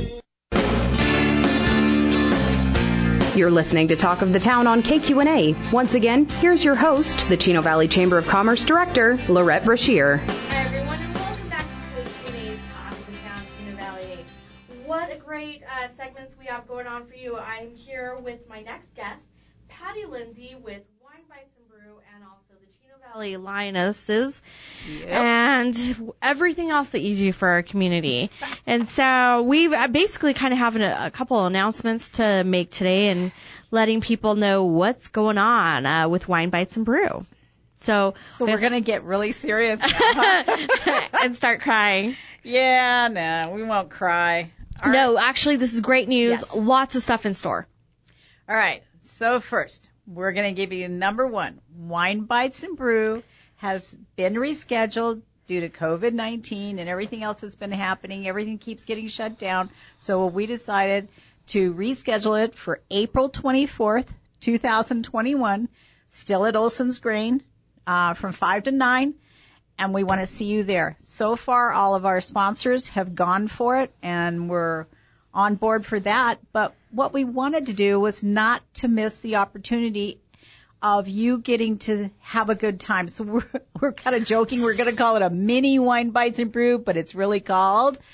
You're listening to Talk of the Town on KQNA. Once again, here's your host, the Chino Valley Chamber of Commerce Director, Lorette Brashear. Hi, everyone, and welcome back to KQNA's Talk of the Town, Chino Valley. What a great segments we have going on for you. I'm here with my next guest, Patty Lindsay with Wine Bites and Brew, and also the Chino Valley Lionesses, and everything else that you do for our community. And so we've basically kind of having a couple of announcements to make today and letting people know what's going on with Wine Bites and Brew. So we're going to get really serious now, huh? And start crying. Yeah, no, we won't cry. No, actually, this is great news. Yes. Lots of stuff in store. All right. So first, we're going to give you number 1. Wine Bites and Brew has been rescheduled due to COVID-19 and everything else that's been happening. Everything keeps getting shut down. So we decided to reschedule it for April 24th, 2021, still at Olson's Grain, from 5 to 9. And we want to see you there. So far, all of our sponsors have gone for it, and we're on board for that. But what we wanted to do was not to miss the opportunity of you getting to have a good time. So we're kind of joking. We're going to call it a mini Wine Bites and Brew, but it's really called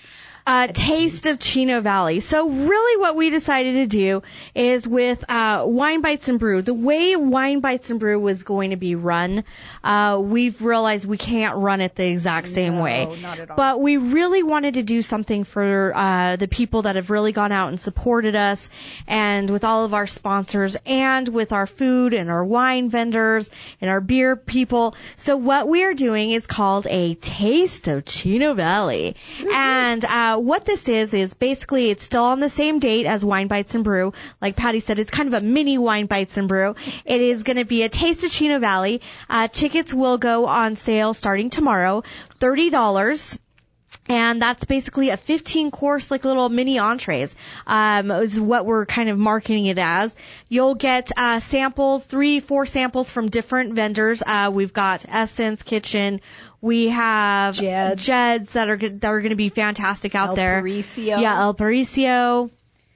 Taste of Chino Valley. So really what we decided to do is with Wine Bites and Brew, the way Wine Bites and Brew was going to be run, we've realized we can't run it the exact same way. Not at all. But we really wanted to do something for the people that have really gone out and supported us, and with all of our sponsors, and with our food and our wine vendors and our beer people. So what we are doing is called a Taste of Chino Valley. And what this is basically it's still on the same date as Wine Bites and Brew. Like Patty said, it's kind of a mini Wine Bites and Brew. It is going to be a Taste of Chino Valley. Tickets will go on sale starting tomorrow, $30. And that's basically a 15-course, like little mini entrees, is what we're kind of marketing it as. You'll get samples, 3-4 samples from different vendors. We've got Essence Kitchen. We have Jed's that are going to be fantastic out there. El Paricio. Yeah, El Paricio.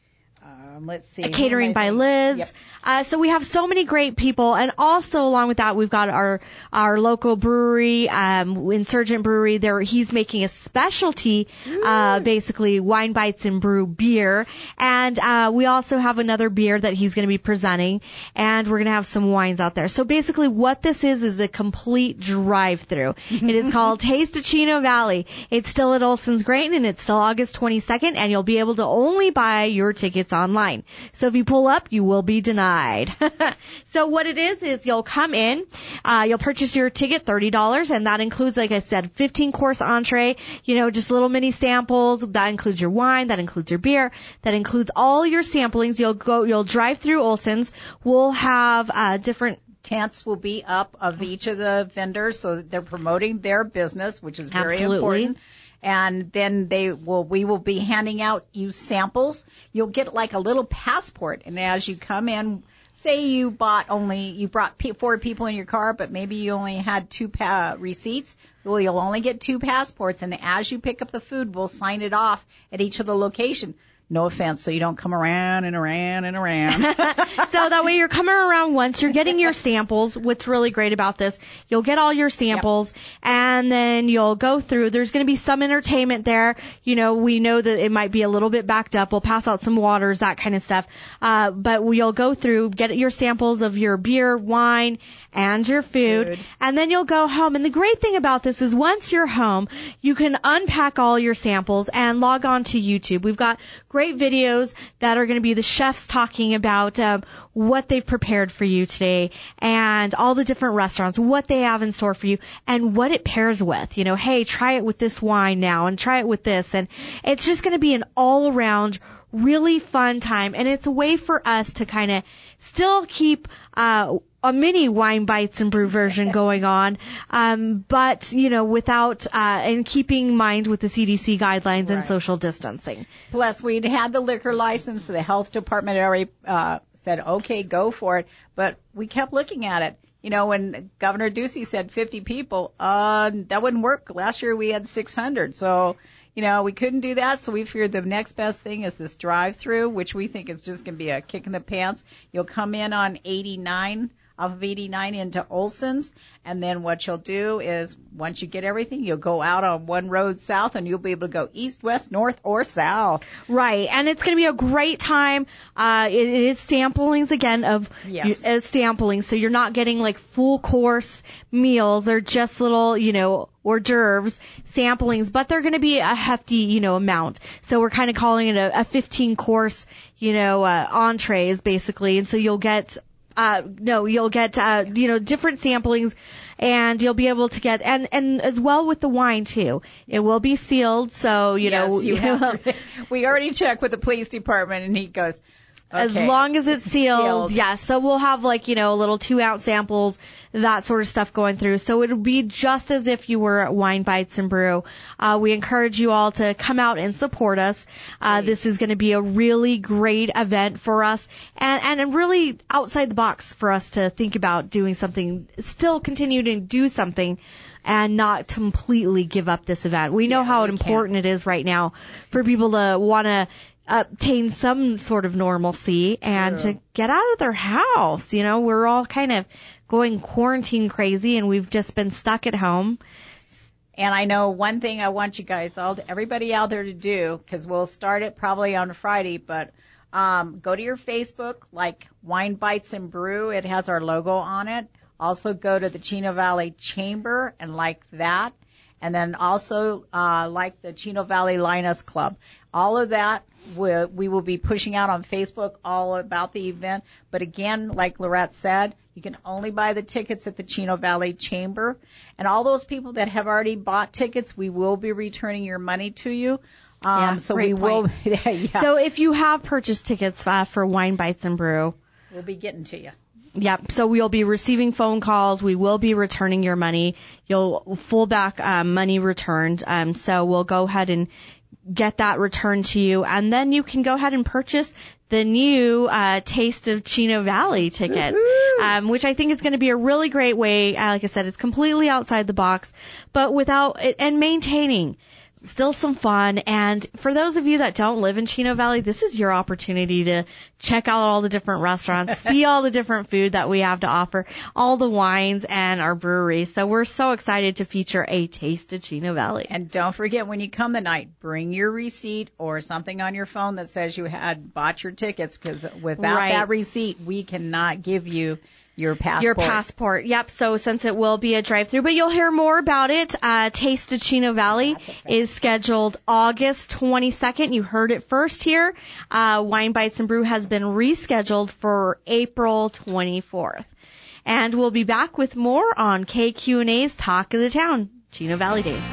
Let's see. Catering by Liz. Yep. So we have so many great people, and also along with that, we've got our local brewery, Insurgent Brewery. He's making a specialty, basically Wine Bites and Brew beer, and we also have another beer that he's going to be presenting, and we're going to have some wines out there. So basically, what this is a complete drive-through. It is called Taste of Chino Valley. It's still at Olson's Grain, and it's still August 22nd, and you'll be able to only buy your tickets online. So if you pull up, you will be denied. So what it is you'll come in, you'll purchase your ticket, $30, and that includes, like I said, 15-course entree, just little mini samples. That includes your wine, that includes your beer, that includes all your samplings. You'll drive through Olson's. We'll have different tents will be up of each of the vendors so that they're promoting their business, which is very important. And then we will be handing out you samples. You'll get like a little passport. And as you come in, say you brought 4 people in your car, but maybe you only had 2 receipts. Well, you'll only get 2 passports. And as you pick up the food, we'll sign it off at each of the location. No offense, so you don't come around and around and around. So that way you're coming around once, you're getting your samples. What's really great about this, you'll get all your samples, and then you'll go through. There's going to be some entertainment there. We know that it might be a little bit backed up. We'll pass out some waters, that kind of stuff. But you'll go through, get your samples of your beer, wine, and your food, and then you'll go home. And the great thing about this is once you're home, you can unpack all your samples and log on to YouTube. We've got great videos that are going to be the chefs talking about what they've prepared for you today, and all the different restaurants, what they have in store for you, and what it pairs with. Hey, try it with this wine now, and try it with this. And it's just going to be an all-around really fun time, and it's a way for us to kind of still keep a mini Wine Bites and Brew version going on, but without and keeping in mind with the CDC guidelines and social distancing. Plus, we'd had the liquor license. The health department had already said, "Okay, go for it." But we kept looking at it. When Governor Ducey said 50 people, that wouldn't work. Last year we had 600, so. We couldn't do that, so we figured the next best thing is this drive-through, which we think is just going to be a kick in the pants. You'll come in on 89, off of 89 into Olson's, and then what you'll do is once you get everything, you'll go out on one road south, and you'll be able to go east, west, north, or south. Right, and it's going to be a great time. It is samplings again of samplings, so you're not getting like full course meals. They're just little, hors d'oeuvres, samplings, but they're going to be a hefty, amount. So we're kind of calling it a 15-course, entrees basically. And so you'll get, different samplings, and you'll be able to get, and as well with the wine too. It will be sealed, so, we already checked with the police department, and he goes, okay, as long as it's sealed. Yeah. So we'll have little 2-ounce samples, that sort of stuff going through. So it'll be just as if you were at Wine Bites and Brew. We encourage you all to come out and support us. This is going to be a really great event for us, and really outside the box for us to think about doing something, still continue to do something, and not completely give up this event. We know how important it is right now for people to want to obtain some sort of normalcy and to get out of their house. We're all kind of going quarantine crazy, and we've just been stuck at home. And I know one thing I want you guys everybody out there to do, because we'll start it probably on Friday, but go to your Facebook, like Wine Bites and Brew. It has our logo on it. Also go to the Chino Valley Chamber and like that. And then also like the Chino Valley Linus Club. All of that we will be pushing out on Facebook all about the event. But again, like Lorette said, you can only buy the tickets at the Chino Valley Chamber. And all those people that have already bought tickets, we will be returning your money to you. So we will. Yeah. So if you have purchased tickets for Wine Bites and Brew, we'll be getting to you. Yep. So we'll be receiving phone calls. We will be returning your money. You'll full back money returned. So we'll go ahead and get that returned to you, and then you can go ahead and purchase the new Taste of Chino Valley tickets, which I think is going to be a really great way. Like I said, it's completely outside the box, but without and maintaining still some fun. And for those of you that don't live in Chino Valley, this is your opportunity to check out all the different restaurants, see all the different food that we have to offer, all the wines and our brewery. So we're so excited to feature a Taste of Chino Valley. And don't forget, when you come tonight, bring your receipt or something on your phone that says you had bought your tickets, because without that receipt, we cannot give you your passport. Your passport. Yep. So since it will be a drive-through, but you'll hear more about it. Taste of Chino Valley is scheduled August 22nd. You heard it first here. Wine Bites and Brew has been rescheduled for April 24th. And we'll be back with more on KQNA's Talk of the Town, Chino Valley Days.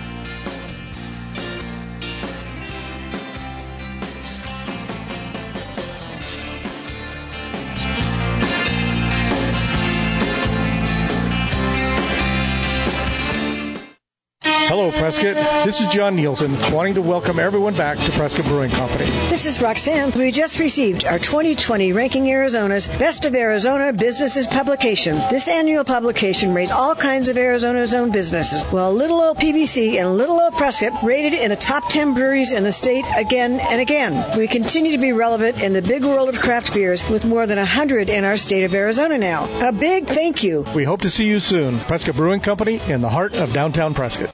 Hello, Prescott. This is John Nielsen, wanting to welcome everyone back to Prescott Brewing Company. This is Roxanne. We just received our 2020 Ranking Arizona's Best of Arizona Businesses publication. This annual publication rates all kinds of Arizona's own businesses. Well, little old PBC and little old Prescott rated in the top 10 breweries in the state again and again. We continue to be relevant in the big world of craft beers with more than 100 in our state of Arizona now. A big thank you. We hope to see you soon. Prescott Brewing Company in the heart of downtown Prescott.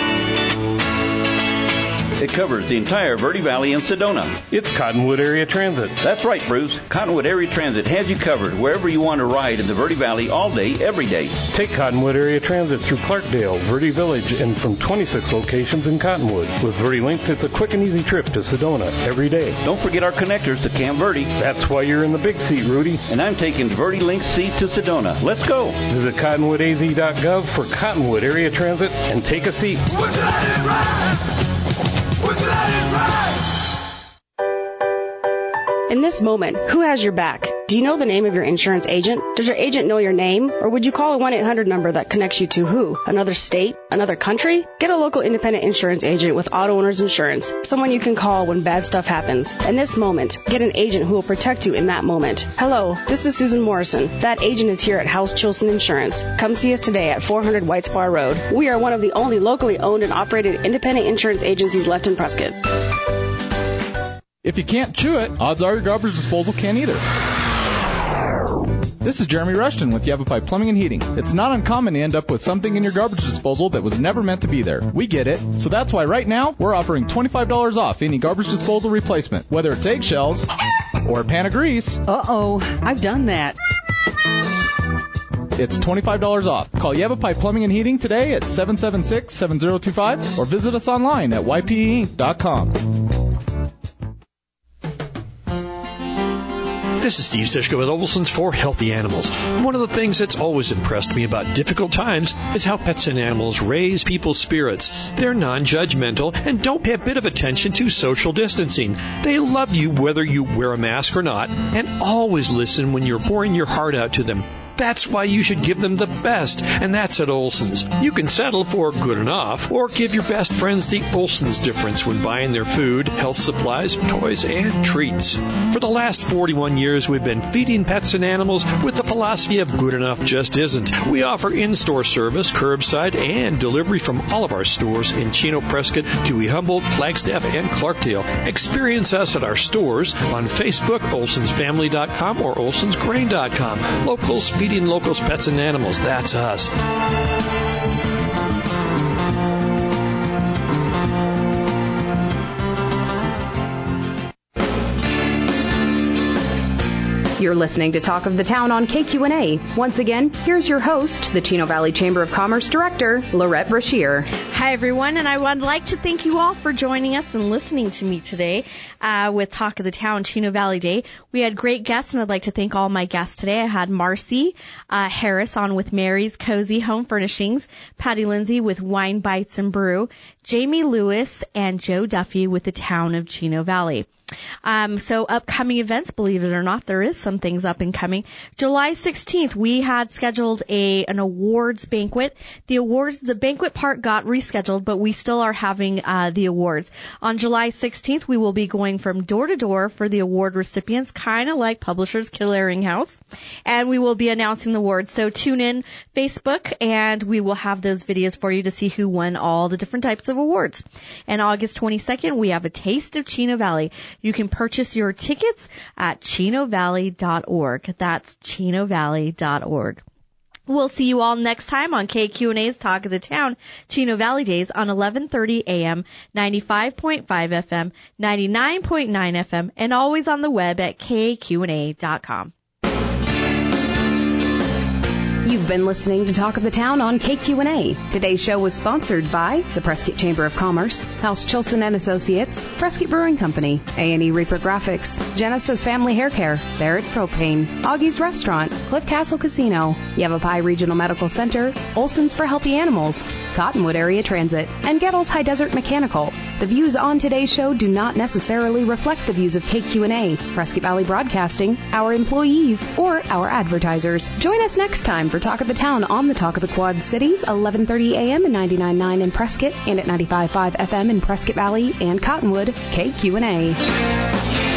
It covers the entire Verde Valley and Sedona. It's Cottonwood Area Transit. That's right, Bruce. Cottonwood Area Transit has you covered wherever you want to ride in the Verde Valley all day, every day. Take Cottonwood Area Transit through Clarkdale, Verde Village, and from 26 locations in Cottonwood. With Verde Links, it's a quick and easy trip to Sedona every day. Don't forget our connectors to Camp Verde. That's why you're in the big seat, Rudy. And I'm taking Verde Links seat to Sedona. Let's go. Visit cottonwoodaz.gov for Cottonwood Area Transit and take a seat. Would you let it ride? Would you let it ride? In this moment, who has your back? Do you know the name of your insurance agent? Does your agent know your name? Or would you call a 1-800 number that connects you to who? Another state? Another country? Get a local independent insurance agent with Auto Owners Insurance. Someone you can call when bad stuff happens. In this moment, get an agent who will protect you in that moment. Hello, this is Susan Morrison. That agent is here at House Chilson Insurance. Come see us today at 400 White Spar Road. We are one of the only locally owned and operated independent insurance agencies left in Prescott. If you can't chew it, odds are your garbage disposal can't either. This is Jeremy Rushton with Yavapai Plumbing and Heating. It's not uncommon to end up with something in your garbage disposal that was never meant to be there. We get it. So that's why right now we're offering $25 off any garbage disposal replacement, whether it's eggshells or a pan of grease. Uh-oh, I've done that. It's $25 off. Call Yavapai Plumbing and Heating today at 776-7025 or visit us online at ypeinc.com. This is Steve Sischke with Olson's for Healthy Animals. One of the things that's always impressed me about difficult times is how pets and animals raise people's spirits. They're non-judgmental and don't pay a bit of attention to social distancing. They love you whether you wear a mask or not and always listen when you're pouring your heart out to them. That's why you should give them the best, and that's at Olson's. You can settle for good enough, or give your best friends the Olson's difference when buying their food, health supplies, toys, and treats. For the last 41 years, we've been feeding pets and animals with the philosophy of good enough just isn't. We offer in-store service, curbside, and delivery from all of our stores in Chino, Prescott, Dewey, Humboldt, Flagstaff, and Clarkdale. Experience us at our stores on Facebook, olsonsfamily.com or olsonsgrain.com. Locals feeding locals, pets, and animals. That's us. You're listening to Talk of the Town on KQNA. Once again, here's your host, the Chino Valley Chamber of Commerce Director, Lorette Brashear. Hi, everyone, and I would like to thank you all for joining us and listening to me today with Talk of the Town Chino Valley Day. We had great guests, and I'd like to thank all my guests today. I had Marcy Harris on with Mary's Cozy Home Furnishings, Patty Lindsay with Wine Bites and Brew, Jamie Lewis, and Joe Duffy with the Town of Chino Valley. So upcoming events, believe it or not, there is some things up and coming. July 16th, we had scheduled an awards banquet. The banquet part got rescheduled, but we still are having the awards. On July 16th, we will be going from door to door for the award recipients, kind of like Publishers Clearinghouse, and we will be announcing the awards. So tune in Facebook, and we will have those videos for you to see who won all the different types of awards. And August 22nd, we have a Taste of Chino Valley. You can purchase your tickets at chinovalley.org. That's chinovalley.org. We'll see you all next time on KQNA's Talk of the Town, Chino Valley Days on 11:30 a.m., 95.5 FM, 99.9 FM, and always on the web at kqna.com. You've been listening to Talk of the Town on KQNA. Today's show was sponsored by the Prescott Chamber of Commerce, House Chilson and Associates, Prescott Brewing Company, A&E Reaper Graphics, Genesis Family Hair Care, Barrett Propane, Augie's Restaurant, Cliff Castle Casino, Yavapai Regional Medical Center, Olson's for Healthy Animals, Cottonwood Area Transit, and Gettle's High Desert Mechanical. The views on today's show do not necessarily reflect the views of KQNA, Prescott Valley Broadcasting, our employees, or our advertisers. Join us next time for Talk of the Town on the Talk of the Quad Cities, 11:30 a.m. and 99.9 in Prescott and at 95.5 FM in Prescott Valley and Cottonwood, KQNA.